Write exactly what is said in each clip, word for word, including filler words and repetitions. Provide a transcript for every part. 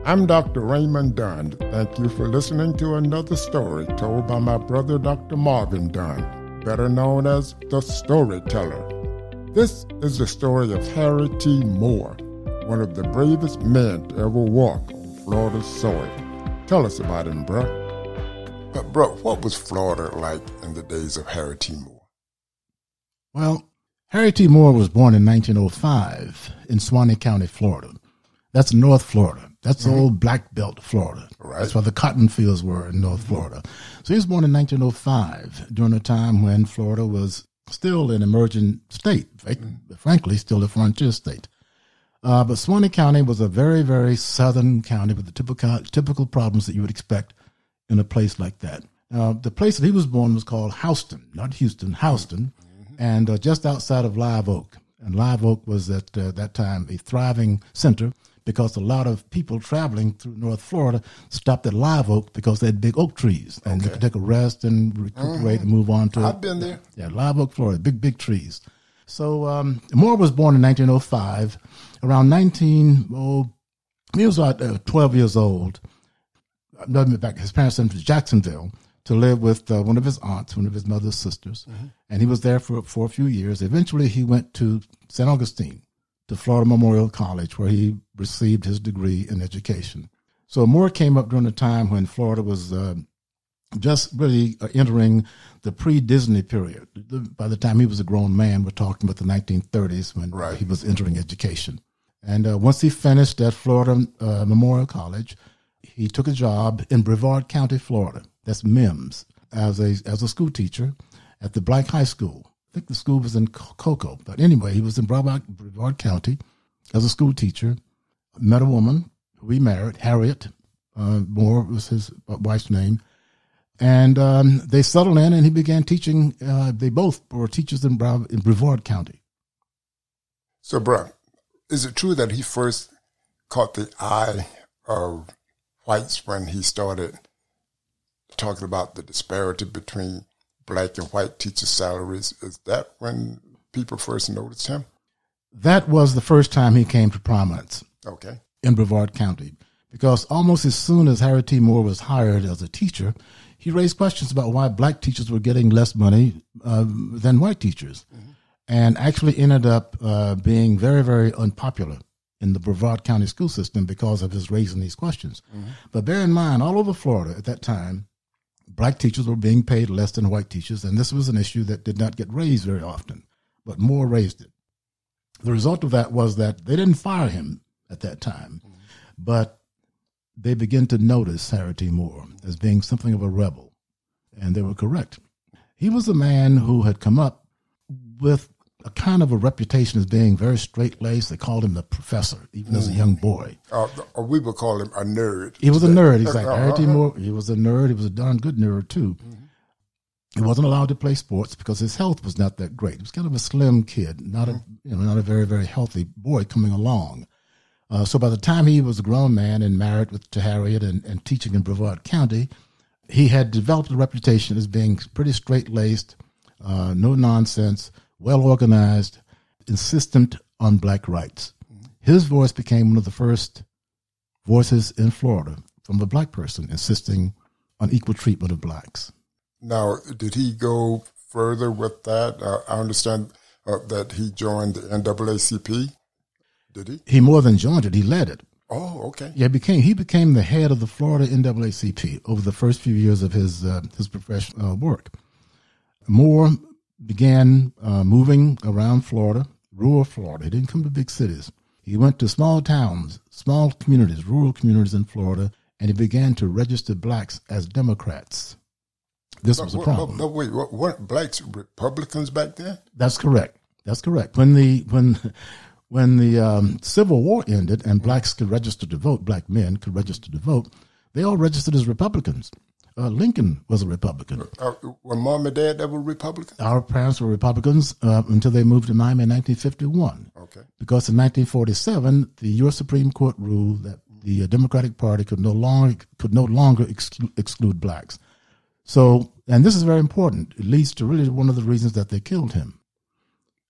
I'm Doctor Raymond Dunn. Thank you for listening to another story told by my brother, Doctor Marvin Dunn, better known as the Storyteller. This is the story of Harry T. Moore, one of the bravest men to ever walk on Florida's soil. Tell us about him, bruh. But, bro, what was Florida like in the days of Harry T. Moore? Well, Harry T. Moore was born in nineteen oh five in Suwannee County, Florida. That's North Florida. That's mm-hmm. old Black Belt, Florida. Right. That's where the cotton fields were in North Florida. So he was born in nineteen oh five, during a time when Florida was still an emerging state, mm-hmm. frankly, still a frontier state. Uh, but Suwannee County was a very, very southern county with the typical, typical problems that you would expect in a place like that. Uh, the place that he was born was called Houston, not Houston, Houston, mm-hmm. and uh, just outside of Live Oak. And Live Oak was at uh, that time a thriving center, because a lot of people traveling through North Florida stopped at Live Oak because they had big oak trees. And okay. you could take a rest and recuperate mm-hmm. and move on to... I've been there. Yeah, Live Oak, Florida, big, big trees. So um, Moore was born in nineteen oh five. Around nineteen, oh, he was about uh, twelve years old. Back, his parents sent him to Jacksonville to live with uh, one of his aunts, one of his mother's sisters. Mm-hmm. And he was there for, for a few years. Eventually, he went to Saint Augustine, to Florida Memorial College, where he received his degree in education. So Moore came up during a time when Florida was uh, just really uh, entering the pre-Disney period. By the time he was a grown man, we're talking about the nineteen thirties when right. he was entering education. And uh, once he finished at Florida uh, Memorial College, he took a job in Brevard County, Florida. That's MIMS, as a as a school teacher at the Black High School. I think the school was in Cocoa. But anyway, he was in Brevard, Brevard County as a school teacher, met a woman who he married, Harriet uh, Moore was his wife's name. And um, they settled in, and he began teaching. Uh, they both were teachers in, Bre- in Brevard County. So, bro, is it true that he first caught the eye of whites when he started talking about the disparity between Black and white teacher salaries? Is that when people first noticed him? That was the first time he came to prominence. Okay. In Brevard County. Because almost as soon as Harry T. Moore was hired as a teacher, he raised questions about why Black teachers were getting less money uh, than white teachers. Mm-hmm. And actually ended up uh, being very, very unpopular in the Brevard County school system because of his raising these questions. Mm-hmm. But bear in mind, all over Florida at that time, Black teachers were being paid less than white teachers, and this was an issue that did not get raised very often, but Moore raised it. The result of that was that they didn't fire him at that time, mm-hmm. but they began to notice Harry T. Moore as being something of a rebel, and they were correct. He was a man who had come up with a kind of a reputation as being very straight-laced. They called him the professor, even mm. as a young boy. Uh, or we would call him a nerd. He was a nerd, exactly. Uh, uh, Harry T. Moore, he was a nerd. He was a darn good nerd, too. Mm-hmm. He wasn't allowed to play sports because his health was not that great. He was kind of a slim kid, not mm-hmm. a you know, not a very, very healthy boy coming along. Uh, so by the time he was a grown man and married with, to Harriet and, and teaching in Brevard County, he had developed a reputation as being pretty straight-laced, uh, no nonsense, well-organized, insistent on Black rights. His voice became one of the first voices in Florida from a Black person insisting on equal treatment of Blacks. Now, did he go further with that? Uh, I understand uh, that he joined the N double A C P. Did he? He more than joined it. He led it. Oh, okay. Yeah, became he became the head of the Florida N double A C P over the first few years of his uh, his professional uh, work. Moore began uh, moving around Florida, rural Florida. He didn't come to big cities. He went to small towns, small communities, rural communities in Florida, and he began to register Blacks as Democrats. This but, was a problem. But, but wait, weren't Blacks Republicans back then? That's correct. That's correct. When the when when the um, Civil War ended and Blacks could register to vote, Black men could register to vote, they all registered as Republicans. Uh, Lincoln was a Republican. Uh, were Mom and Dad ever Republicans? Our parents were Republicans uh, until they moved to Miami in nineteen fifty-one. Okay. Because in nineteen forty-seven, the U S Supreme Court ruled that the uh, Democratic Party could no longer could no longer exclu- exclude Blacks. So, and this is very important. It leads to really one of the reasons that they killed him.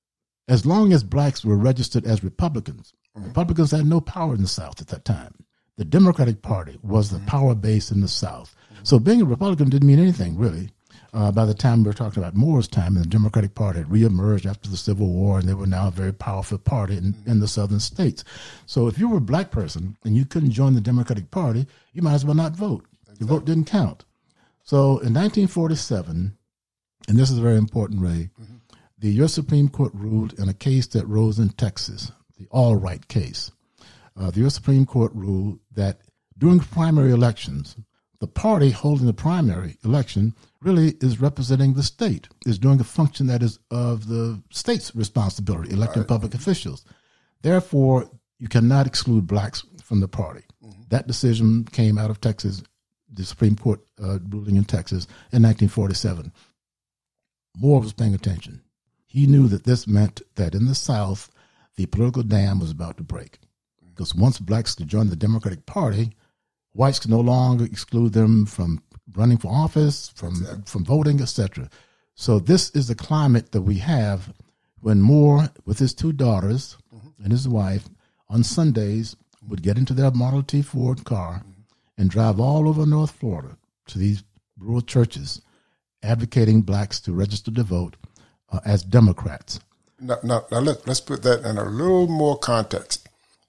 As long as Blacks were registered as Republicans, mm-hmm. Republicans had no power in the South at that time. the Democratic Party was the power base in the South. So being a Republican didn't mean anything, really. Uh, by the time we were talking about Moore's time, and the Democratic Party had reemerged after the Civil War, and they were now a very powerful party in, in the southern states. So if you were a black person and you couldn't join the Democratic Party, you might as well not vote. Exactly. Your vote didn't count. So in nineteen forty-seven, and this is very important, Ray, mm-hmm. the U S Supreme Court ruled in a case that rose in Texas, the Allwright case. Uh, the U S Supreme Court ruled that during primary elections, the party holding the primary election really is representing the state, is doing a function that is of the state's responsibility, electing right. public officials. Therefore, you cannot exclude blacks from the party. Mm-hmm. That decision came out of Texas, the Supreme Court uh, ruling in Texas in nineteen forty-seven. Moore was paying attention. He knew that this meant that in the South, the political dam was about to break. Because once blacks could join the Democratic Party, whites could no longer exclude them from running for office, from exactly. from voting, et cetera. So this is the climate that we have when Moore, with his two daughters mm-hmm. and his wife, on Sundays would get into their Model T Ford car mm-hmm. and drive all over North Florida to these rural churches, advocating blacks to register to vote uh, as Democrats. Now, now, now let, let's put that in a little more context.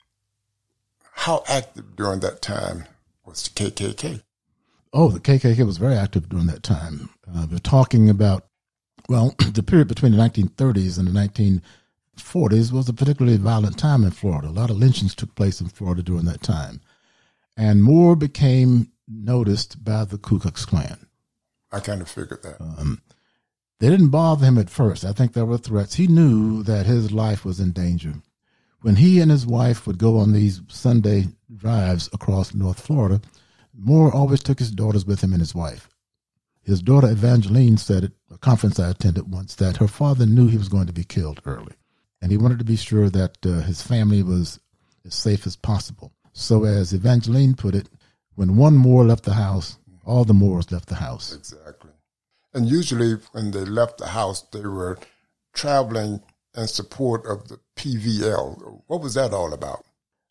How active during that time was the K K K? Oh, the K K K was very active during that time. Uh, we're talking about, well, the period between the nineteen thirties and the nineteen forties was a particularly violent time in Florida. A lot of lynchings took place in Florida during that time. And Moore became noticed by the Ku Klux Klan. I kind of figured that. Um, they didn't bother him at first. I think there were threats. He knew that his life was in danger. When he and his wife would go on these Sunday drives across North Florida, Moore always took his daughters with him and his wife. His daughter Evangeline said at a conference I attended once that her father knew he was going to be killed early, and he wanted to be sure that uh, his family was as safe as possible. So as Evangeline put it, when one Moore left the house, all the Moores left the house. Exactly. And usually when they left the house, they were traveling in support of the P V L. What was that all about?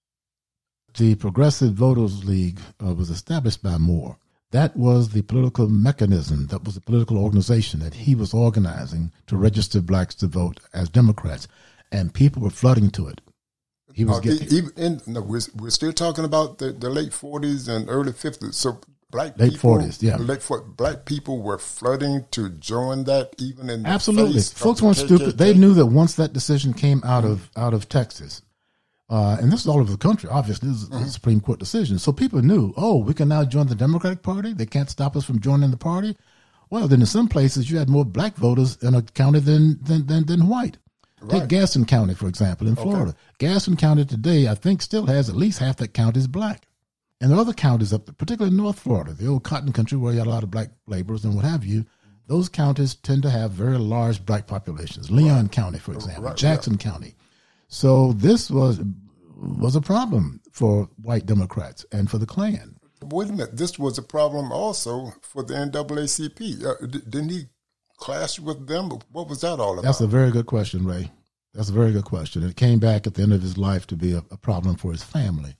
The Progressive Voters League uh, was established by Moore. That was the political mechanism, that was the political organization that he was organizing to register blacks to vote as Democrats, and people were flooding to it. He was uh, getting even in, no, we're, we're still talking about the, the late forties and early fifties. So black late people, forties, yeah, late black people were flooding to join that, even in the absolutely. face Folks of weren't the K K K. stupid. They knew that once that decision came out of out of Texas. Uh, and this is all over the country, obviously. This is mm-hmm. a Supreme Court decision. So people knew, oh, we can now join the Democratic Party. They can't stop us from joining the party. Well, then in some places you had more black voters in a county than than than, than white. Right. Take Gaston County, for example, in Florida. Okay. Gaston County today, I think, still has at least half that county is black. And the other counties up there, particularly in North Florida, the old cotton country where you had a lot of black laborers and what have you, those counties tend to have very large black populations. Leon right. County, for example, right. Jackson yeah. County. So this was was a problem for white Democrats and for the Klan. Wait a minute. This was a problem also for the N double A C P. Uh, didn't he clash with them? What was that all about? That's a very good question, Ray. That's a very good question. It came back at the end of his life to be a, a problem for his family.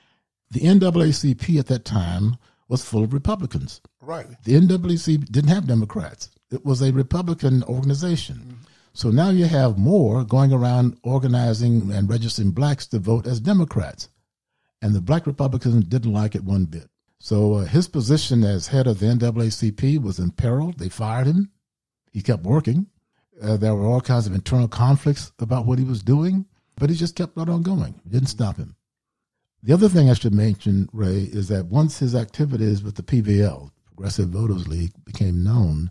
The N double A C P at that time was full of Republicans. Right. The N double A C P didn't have Democrats. It was a Republican organization. Mm-hmm. So now you have Moore going around organizing and registering blacks to vote as Democrats. And the black Republicans didn't like it one bit. So uh, his position as head of the N double A C P was in peril. They fired him. He kept working. Uh, there were all kinds of internal conflicts about what he was doing, but he just kept right on going. It didn't stop him. The other thing I should mention, Ray, is that once his activities with the P V L, Progressive Voters League, became known,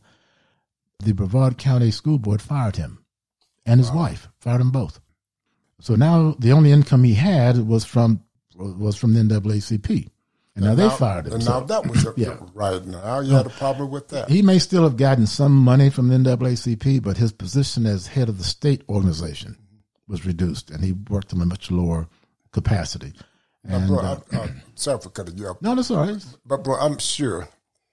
the Brevard County School Board fired him and his wow. wife, fired them both. So now the only income he had was from was from the N double A C P. And, and now, now they fired him. And so, now that was a, yeah. right now. You had a problem with that. He may still have gotten some money from the N double A C P, but his position as head of the state organization was reduced, and he worked in a much lower capacity. And, bro, uh, I, I'm sorry for cutting you off. No, that's all right. But, bro, I'm sure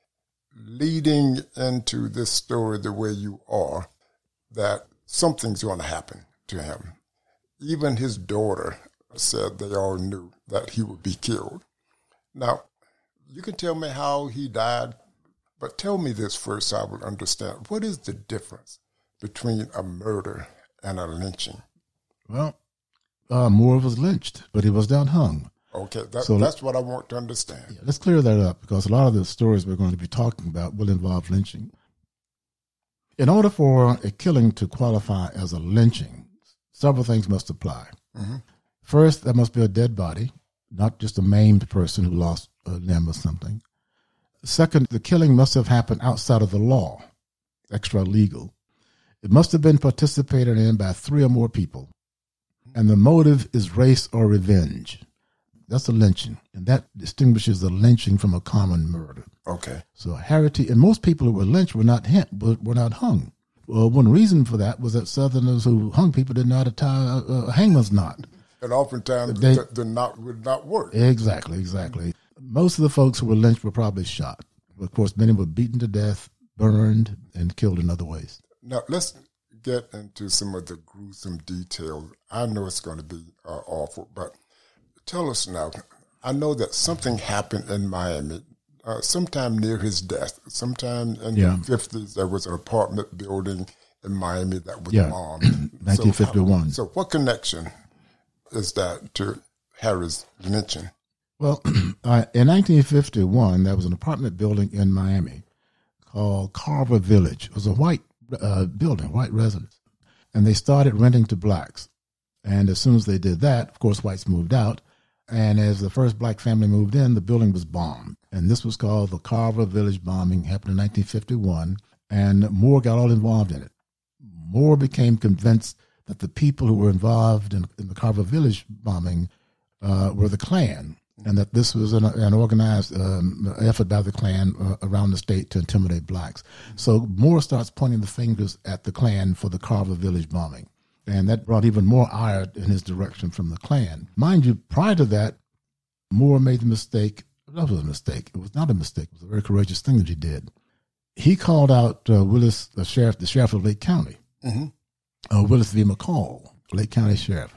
leading into this story the way you are, that something's going to happen to him. Even his daughter said they all knew that he would be killed. Now, you can tell me how he died, but tell me this first so I will understand. What is the difference between a murder and a lynching? Well, uh, Moore was lynched, but he was not hung. Okay, that, so that's what I want to understand. Yeah, let's clear that up, because a lot of the stories we're going to be talking about will involve lynching. In order for a killing to qualify as a lynching, several things must apply. Mm-hmm. First, there must be a dead body, not just a maimed person who lost a limb or something. Second, the killing must have happened outside of the law, extra legal. It must have been participated in by three or more people. And the motive is race or revenge. That's a lynching, and that distinguishes the lynching from a common murder. Okay. So Harity, and most people who were lynched were not hit, were not hung. Well, one reason for that was that Southerners who hung people didn't know how to tie a, a hangman's knot. And oftentimes they, the, the knot would not work. Exactly, exactly. Most of the folks who were lynched were probably shot. Of course, many were beaten to death, burned, and killed in other ways. Now, let's get into some of the gruesome details. I know it's going to be uh, awful, but tell us now. I know that something happened in Miami uh, sometime near his death. Sometime in yeah. the fifties, there was an apartment building in Miami that was yeah. bombed. nineteen fifty-one. So, so what connection is that to Harry's lynching? Well, uh, in nineteen fifty-one, there was an apartment building in Miami called Carver Village. It was a white uh, building, white residence. And they started renting to blacks. And as soon as they did that, of course, whites moved out. And as the first black family moved in, the building was bombed. And this was called the Carver Village bombing, happened in nineteen fifty-one. And Moore got all involved in it. Moore became convinced that the people who were involved in, in the Carver Village bombing uh, were the Klan, and that this was an, an organized um, effort by the Klan uh, around the state to intimidate blacks. So Moore starts pointing the fingers at the Klan for the Carver Village bombing. And that brought even more ire in his direction from the Klan. Mind you, prior to that, Moore made the mistake. That was a mistake. It was not a mistake. It was a very courageous thing that he did. He called out uh, Willis, the sheriff, the sheriff of Lake County, mm-hmm. uh, Willis V. McCall, Lake County sheriff.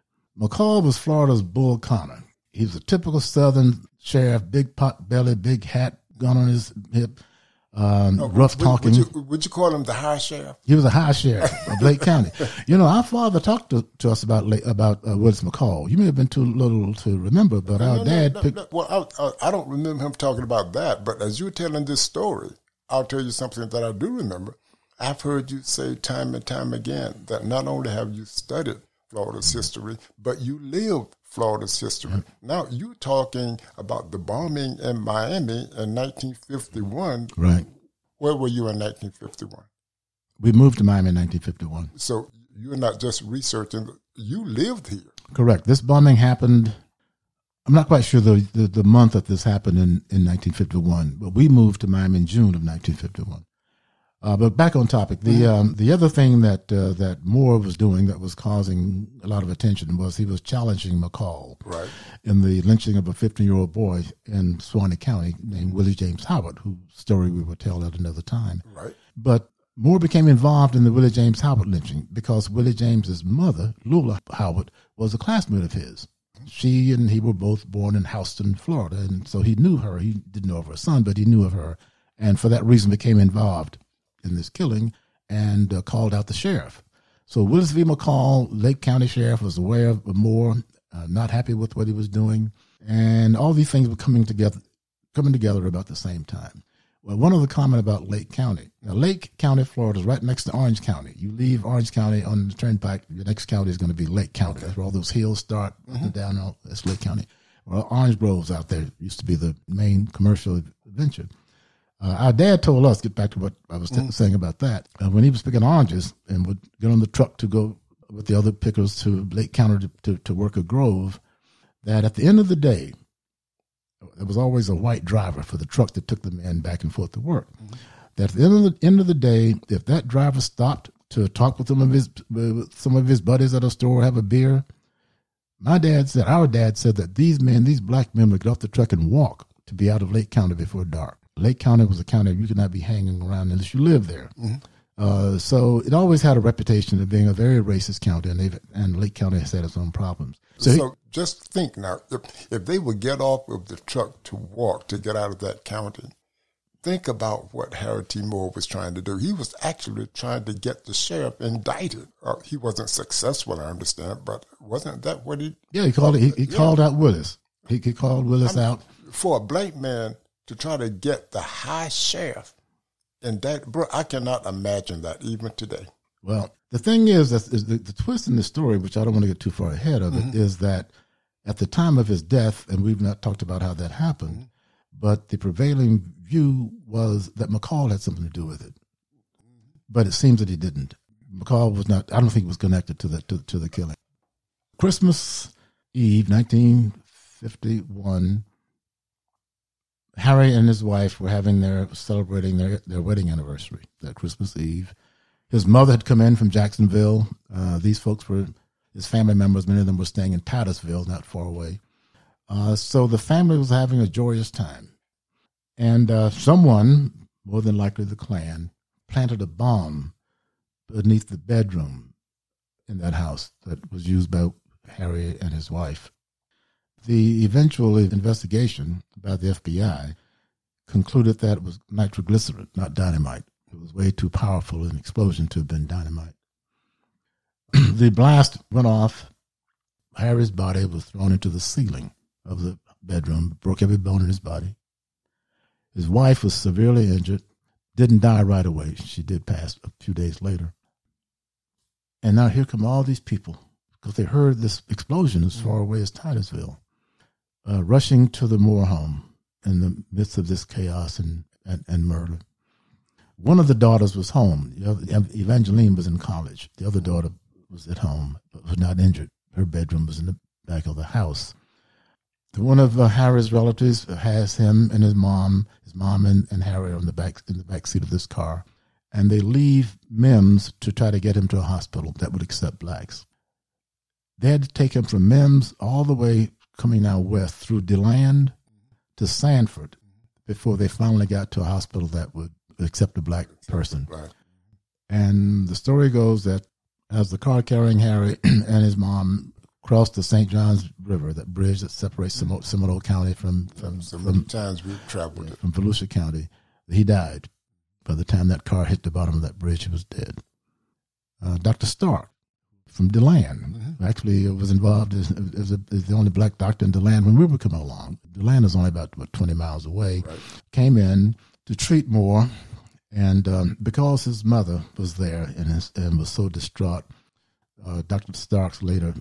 McCall was Florida's Bull Connor. He was a typical Southern sheriff, big pot belly, big hat, gun on his hip, um, oh, rough would, talking. Would you, would you call him the high sheriff? He was a high sheriff of Lake County. You know, our father talked to, to us about about uh, Willis McCall. You may have been too little to remember, but no, our no, dad no, picked. No, well, I, I, I don't remember him talking about that, but as you were telling this story, I'll tell you something that I do remember. I've heard you say time and time again that not only have you studied Florida's history, but you lived Florida's history. Mm-hmm. Now, you're talking about the bombing in Miami in nineteen fifty-one. Right. Where were you in nineteen fifty-one? We moved to Miami in nineteen fifty-one. So you're not just researching, you lived here. Correct. This bombing happened, I'm not quite sure the, the, the month that this happened in, in nineteen fifty-one, but we moved to Miami in June of nineteen fifty-one. Uh, but back on topic, the um, the other thing that uh, that Moore was doing that was causing a lot of attention was he was challenging McCall right. in the lynching of a fifteen-year-old boy in Suwannee County named Willie James Howard, whose story we will tell at another time. Right. But Moore became involved in the Willie James Howard lynching because Willie James's mother, Lula Howard, was a classmate of his. She and he were both born in Houston, Florida, and so he knew her. He didn't know of her son, but he knew of her, and for that reason became involved in this killing and uh, called out the sheriff. So Willis V. McCall, Lake County Sheriff, was aware of Moore, uh, not happy with what he was doing, and all these things were coming together, coming together about the same time. Well, one other comment about Lake County. Now, Lake County, Florida, is right next to Orange County. You leave Orange County on the turnpike, your next county is going to be Lake County. Okay. That's where all those hills start, mm-hmm. and down. All, that's Lake County. Well, Orange Grove's out there. It used to be the main commercial adventure. Uh, our dad told us, get back to what I was t- mm. saying about that, uh, when he was picking oranges and would get on the truck to go with the other pickers to Lake County to, to, to work a grove, that at the end of the day, there was always a white driver for the truck that took the men back and forth to work. Mm. That at the end of the, end of the day, if that driver stopped to talk with some of his with some of his buddies at a store, have a beer, my dad said, our dad said that these men, these black men would get off the truck and walk to be out of Lake County before dark. Lake County was a county you could not be hanging around unless you lived there. Mm-hmm. Uh, so it always had a reputation of being a very racist county, and, they've, and Lake County has had its own problems. So, so he, just think now, if, if they would get off of the truck to walk to get out of that county, think about what Harry T. Moore was trying to do. He was actually trying to get the sheriff indicted. Uh, he wasn't successful, I understand, but wasn't that what he... Yeah, he called, he, he yeah. called out Willis. He, he called Willis I mean, out. For a black man to try to get the high sheriff, and that, bro, I cannot imagine that even today. Well, the thing is, that is the, the twist in the story, which I don't want to get too far ahead of mm-hmm. it, is that at the time of his death, and we've not talked about how that happened, mm-hmm. but the prevailing view was that McCall had something to do with it. But it seems that he didn't. McCall was not, I don't think he was connected to the, to, to the killing. Christmas Eve, nineteen fifty-one, Harry and his wife were having their celebrating their, their wedding anniversary that Christmas Eve. His mother had come in from Jacksonville. Uh, these folks were his family members. Many of them were staying in Titusville, not far away. Uh, so the family was having a joyous time. And uh, someone, more than likely the Klan, planted a bomb beneath the bedroom in that house that was used by Harry and his wife. The eventual investigation by the F B I concluded that it was nitroglycerin, not dynamite. It was way too powerful an explosion to have been dynamite. The blast went off. Harry's body was thrown into the ceiling of the bedroom, broke every bone in his body. His wife was severely injured, didn't die right away. She did pass a few days later. And now here come all these people, because they heard this explosion as far away as Titusville, uh, rushing to the Moore home in the midst of this chaos and, and, and murder. One of the daughters was home. The other, Evangeline was in college. The other daughter was at home, but was not injured. Her bedroom was in the back of the house. One of uh, Harry's relatives has him and his mom, his mom and, and Harry on the back in the back seat of this car, and they leave Mims to try to get him to a hospital that would accept blacks. They had to take him from Mims all the way coming out west through DeLand to Sanford before they finally got to a hospital that would accept a black person. Right. And the story goes that as the car carrying Harry and his mom crossed the Saint Johns River, that bridge that separates Sem- Seminole County from from, so from, times we've traveled yeah, from Volusia County, he died. By the time that car hit the bottom of that bridge, he was dead. Uh, Doctor Stark from DeLand, mm-hmm. actually was involved as, as, a, as the only black doctor in DeLand when we were coming along. DeLand is only about what, twenty miles away. Right. Came in to treat Moore, and um, because his mother was there and, his, and was so distraught, uh, Doctor Starks later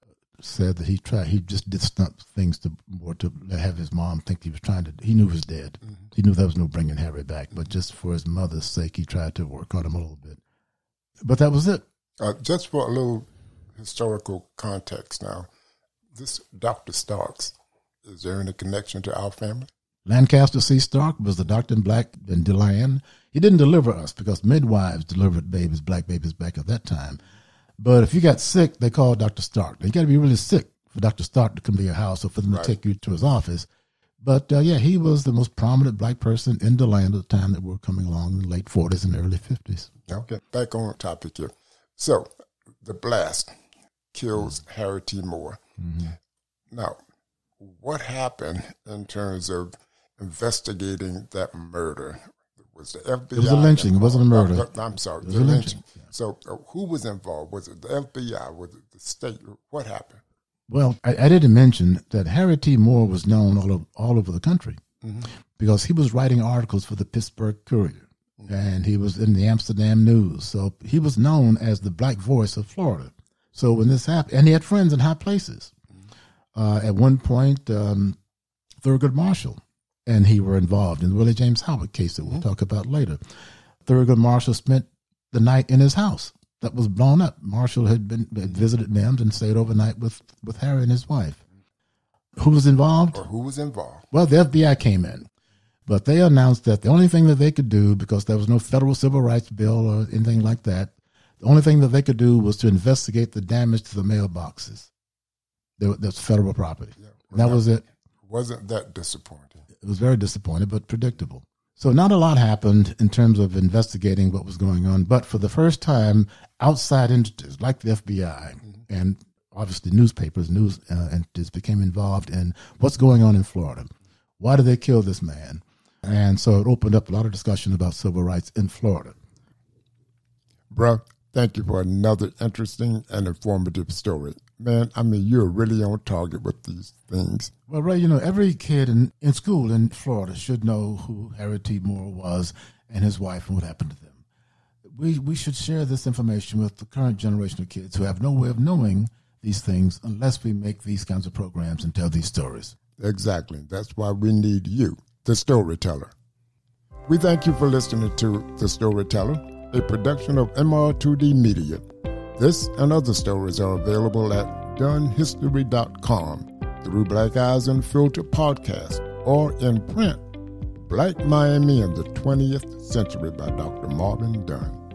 said that he tried. He just did stunt things to Moore to have his mom think he was trying to. He knew he was dead. Mm-hmm. He knew there was no bringing Harry back, but just for his mother's sake, he tried to work on him a little bit. But that was it. Uh, just for a little historical context now, this Doctor Starks, is there any connection to our family? Lancaster C. Stark was the doctor in black in DeLand. He didn't deliver us because midwives delivered babies, black babies back at that time. But if you got sick, they called Doctor Stark. You got to be really sick for Doctor Stark to come to your house or for them right. to take you to his office. But, uh, yeah, he was the most prominent black person in DeLand at the time that we were coming along in the late forties and early fifties. Okay, back on the topic here. So the blast kills mm-hmm. Harry T. Moore. Mm-hmm. Now, what happened in terms of investigating that murder? Was the F B I? It was a lynching. It wasn't a murder. Uh, I'm sorry. It was a lynching. lynching. Yeah. So uh, who was involved? Was it the F B I? Was it the state? What happened? Well, I, I didn't mention that Harry T. Moore was known all over, all over the country mm-hmm. because he was writing articles for the Pittsburgh Courier, mm-hmm. and he was in the Amsterdam News. So he was known as the black voice of Florida. So when this happened, and he had friends in high places. Mm-hmm. Uh, at one point, um, Thurgood Marshall and he were involved in the Willie James Howard case that we'll mm-hmm. talk about later. Thurgood Marshall spent the night in his house that was blown up. Marshall had been had visited Mims and stayed overnight with, with Harry and his wife. Who was involved? Or who was involved? Well, the F B I came in, but they announced that the only thing that they could do, because there was no federal civil rights bill or anything like that, the only thing that they could do was to investigate the damage to the mailboxes. That's federal property. Yeah, well, that, that was it. Wasn't that disappointing? It was very disappointing, but predictable. So not a lot happened in terms of investigating what was going on, but for the first time, outside entities like the F B I mm-hmm. and obviously newspapers, news uh, entities became involved in what's going on in Florida. Why did they kill this man? And so it opened up a lot of discussion about civil rights in Florida. Bruh, thank you for another interesting and informative story. Man, I mean, you're really on target with these things. Well, Ray, you know, every kid in, in school in Florida should know who Harry T. Moore was and his wife and what happened to them. We we should share this information with the current generation of kids who have no way of knowing these things unless we make these kinds of programs and tell these stories. Exactly. That's why we need you, the storyteller. We thank you for listening to The Storyteller, a production of M R two D Media. This and other stories are available at done history dot com, through Black Eyes Unfiltered podcast, or in print, Black Miami in the twentieth Century by Doctor Marvin Dunn.